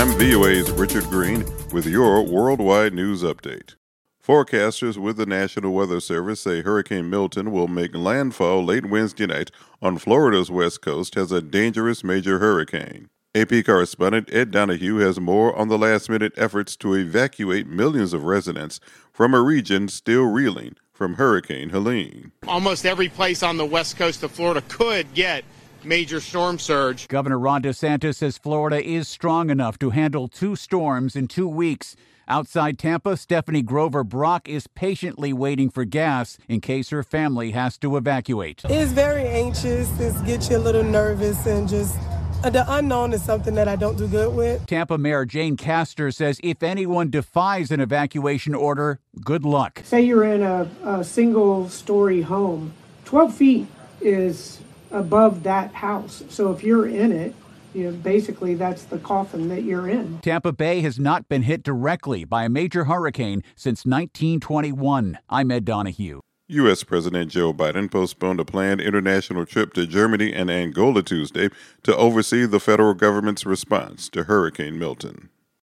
I'm VOA's Richard Green with your worldwide news update. Forecasters with the National Weather Service say Hurricane Milton will make landfall late Wednesday night on Florida's west coast as a dangerous major hurricane. AP correspondent Ed Donahue has more on the last-minute efforts to evacuate millions of residents from a region still reeling from Hurricane Helene. Almost every place on the west coast of Florida could get major storm surge. Governor Ron DeSantis says Florida is strong enough to handle 2 storms in 2 weeks. Outside Tampa, Stephanie Grover Brock is patiently waiting for gas in case her family has to evacuate. It's very anxious. It gets you a little nervous, and just the unknown is something that I don't do good with. Tampa Mayor Jane Castor says if anyone defies an evacuation order, good luck. Say you're in a single-story home. 12 feet is above that house. So if you're in it, basically that's the coffin that you're in. Tampa Bay has not been hit directly by a major hurricane since 1921. I'm Ed Donahue. U.S. President Joe Biden postponed a planned international trip to Germany and Angola Tuesday to oversee the federal government's response to Hurricane Milton.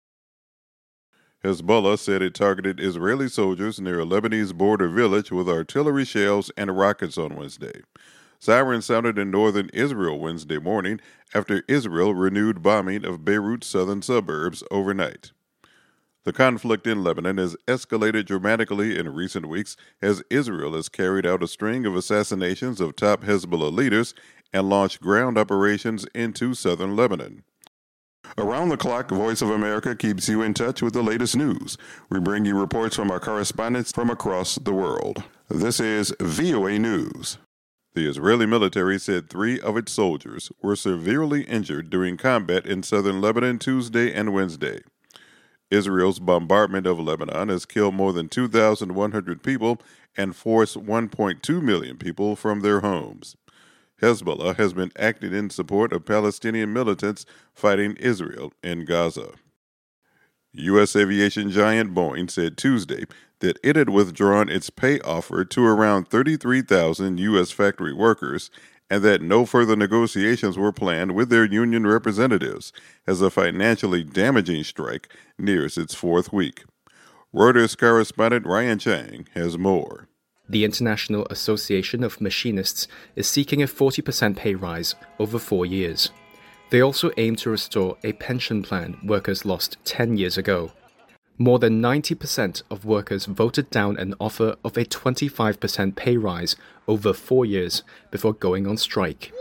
Hezbollah said it targeted Israeli soldiers near a Lebanese border village with artillery shells and rockets on Wednesday. Sirens sounded in northern Israel Wednesday morning after Israel renewed bombing of Beirut's southern suburbs overnight. The conflict in Lebanon has escalated dramatically in recent weeks as Israel has carried out a string of assassinations of top Hezbollah leaders and launched ground operations into southern Lebanon. Around the clock, Voice of America keeps you in touch with the latest news. We bring you reports from our correspondents from across the world. This is VOA News. The Israeli military said 3 of its soldiers were severely injured during combat in southern Lebanon Tuesday and Wednesday. Israel's bombardment of Lebanon has killed more than 2,100 people and forced 1.2 million people from their homes. Hezbollah has been acting in support of Palestinian militants fighting Israel in Gaza. U.S. aviation giant Boeing said Tuesday that it had withdrawn its pay offer to around 33,000 U.S. factory workers and that no further negotiations were planned with their union representatives as a financially damaging strike nears its 4th week. Reuters correspondent Ryan Chang has more. The International Association of Machinists is seeking a 40% pay rise over 4 years. They also aim to restore a pension plan workers lost 10 years ago. More than 90% of workers voted down an offer of a 25% pay rise over 4 years before going on strike.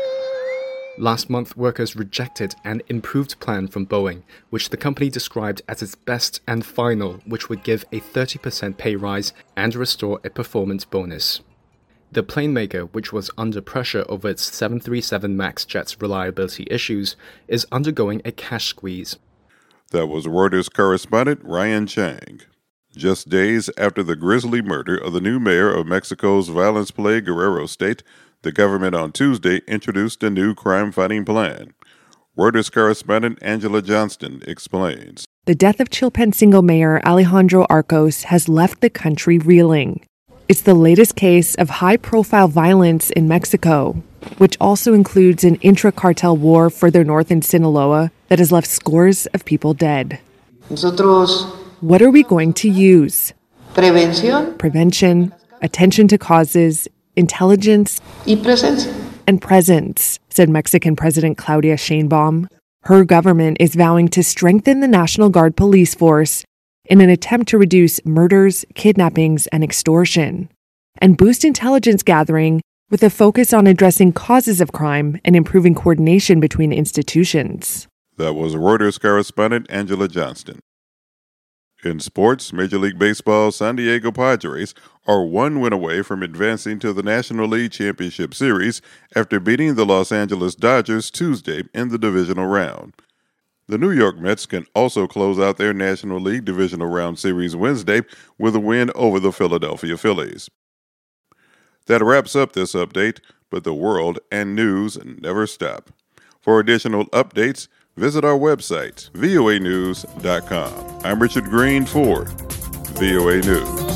Last month, workers rejected an improved plan from Boeing, which the company described as its best and final, which would give a 30% pay rise and restore a performance bonus. The plane maker, which was under pressure over its 737 MAX jet's reliability issues, is undergoing a cash squeeze. That was Reuters correspondent Ryan Chang. Just days after the grisly murder of the new mayor of Mexico's violence-plagued Guerrero state, the government on Tuesday introduced a new crime-fighting plan. Reuters correspondent Angela Johnston explains. The death of Chilpancingo Mayor Alejandro Arcos has left the country reeling. It's the latest case of high-profile violence in Mexico, which also includes an intra-cartel war further north in Sinaloa that has left scores of people dead. What are we going to use? Prevention, attention to causes, intelligence, and presence, said Mexican President Claudia Sheinbaum. Her government is vowing to strengthen the National Guard police force in an attempt to reduce murders, kidnappings, and extortion, and boost intelligence gathering with a focus on addressing causes of crime and improving coordination between institutions. That was Reuters correspondent Angela Johnston. In sports, Major League Baseball's San Diego Padres are 1 win away from advancing to the National League Championship Series after beating the Los Angeles Dodgers Tuesday in the divisional round. The New York Mets can also close out their National League Divisional Round Series Wednesday with a win over the Philadelphia Phillies. That wraps up this update, but the world and news never stop. For additional updates, visit our website, voanews.com. I'm Richard Green for VOA News.